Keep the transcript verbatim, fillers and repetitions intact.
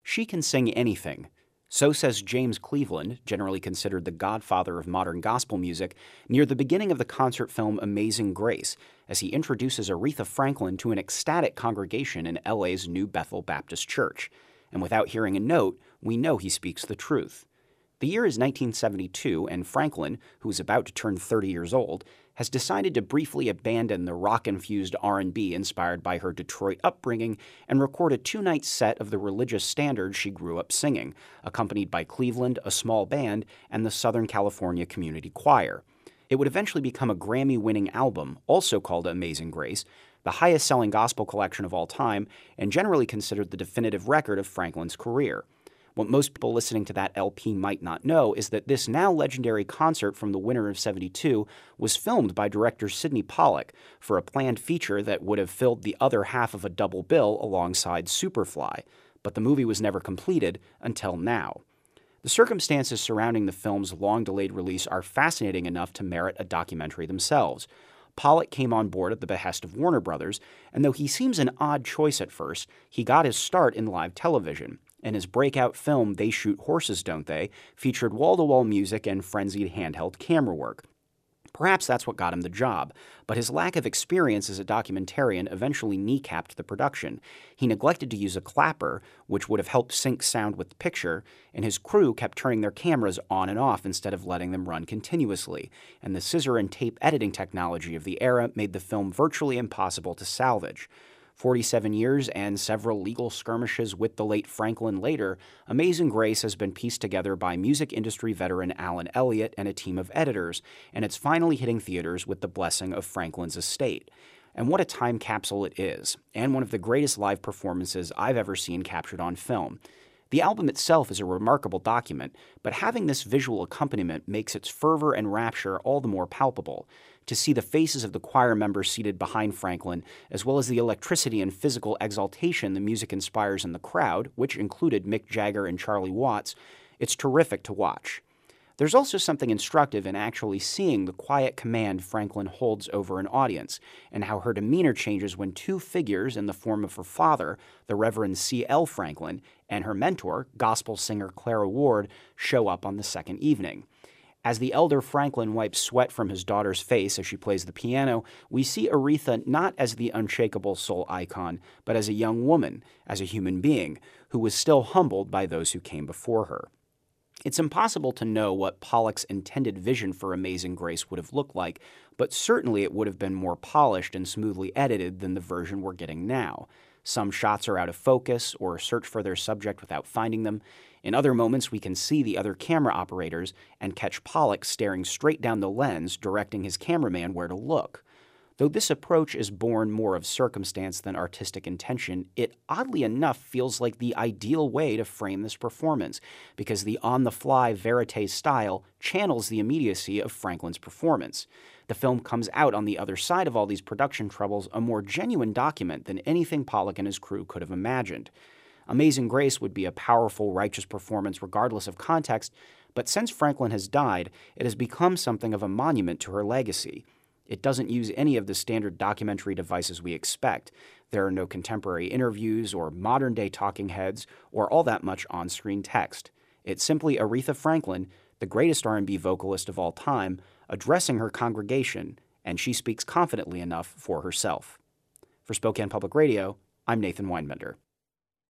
She can sing anything. So says James Cleveland, generally considered the godfather of modern gospel music, near the beginning of the concert film Amazing Grace, as he introduces Aretha Franklin to an ecstatic congregation in L A's New Bethel Baptist Church. And without hearing a note, we know he speaks the truth. The year is nineteen seventy-two, and Franklin, who is about to turn thirty years old, has decided to briefly abandon the rock-infused R and B inspired by her Detroit upbringing and record a two-night set of the religious standards she grew up singing, accompanied by Cleveland, a small band, and the Southern California Community Choir. It would eventually become a Grammy-winning album, also called Amazing Grace, the highest-selling gospel collection of all time, and generally considered the definitive record of Franklin's career. What most people listening to that L P might not know is that this now legendary concert from the winter of seventy-two was filmed by director Sidney Pollack for a planned feature that would have filled the other half of a double bill alongside Superfly, but the movie was never completed until now. The circumstances surrounding the film's long-delayed release are fascinating enough to merit a documentary themselves. Pollack came on board at the behest of Warner Brothers, and though he seems an odd choice at first, he got his start in live television. And his breakout film, They Shoot Horses, Don't They?, featured wall-to-wall music and frenzied handheld camera work. Perhaps that's what got him the job, but his lack of experience as a documentarian eventually kneecapped the production. He neglected to use a clapper, which would have helped sync sound with the picture, and his crew kept turning their cameras on and off instead of letting them run continuously, and the scissor and tape editing technology of the era made the film virtually impossible to salvage. forty-seven years and several legal skirmishes with the late Franklin later, Amazing Grace has been pieced together by music industry veteran Alan Elliott and a team of editors, and it's finally hitting theaters with the blessing of Franklin's estate. And what a time capsule it is, and one of the greatest live performances I've ever seen captured on film. The album itself is a remarkable document, but having this visual accompaniment makes its fervor and rapture all the more palpable. To see the faces of the choir members seated behind Franklin, as well as the electricity and physical exaltation the music inspires in the crowd, which included Mick Jagger and Charlie Watts, it's terrific to watch. There's also something instructive in actually seeing the quiet command Franklin holds over an audience, and how her demeanor changes when two figures in the form of her father, the Reverend C L Franklin, and her mentor, gospel singer Clara Ward, show up on the second evening. As the elder Franklin wipes sweat from his daughter's face as she plays the piano, we see Aretha not as the unshakable soul icon, but as a young woman, as a human being, who was still humbled by those who came before her. It's impossible to know what Pollack's intended vision for Amazing Grace would have looked like, but certainly it would have been more polished and smoothly edited than the version we're getting now. Some shots are out of focus or search for their subject without finding them. In other moments, we can see the other camera operators and catch Pollack staring straight down the lens, directing his cameraman where to look. Though this approach is born more of circumstance than artistic intention, it oddly enough feels like the ideal way to frame this performance, because the on-the-fly verite style channels the immediacy of Franklin's performance. The film comes out on the other side of all these production troubles a more genuine document than anything Pollack and his crew could have imagined. Amazing Grace would be a powerful, righteous performance regardless of context, but since Franklin has died, it has become something of a monument to her legacy. It doesn't use any of the standard documentary devices we expect. There are no contemporary interviews or modern-day talking heads or all that much on-screen text. It's simply Aretha Franklin, the greatest R and B vocalist of all time, addressing her congregation, and she speaks confidently enough for herself. For Spokane Public Radio, I'm Nathan Weinbender.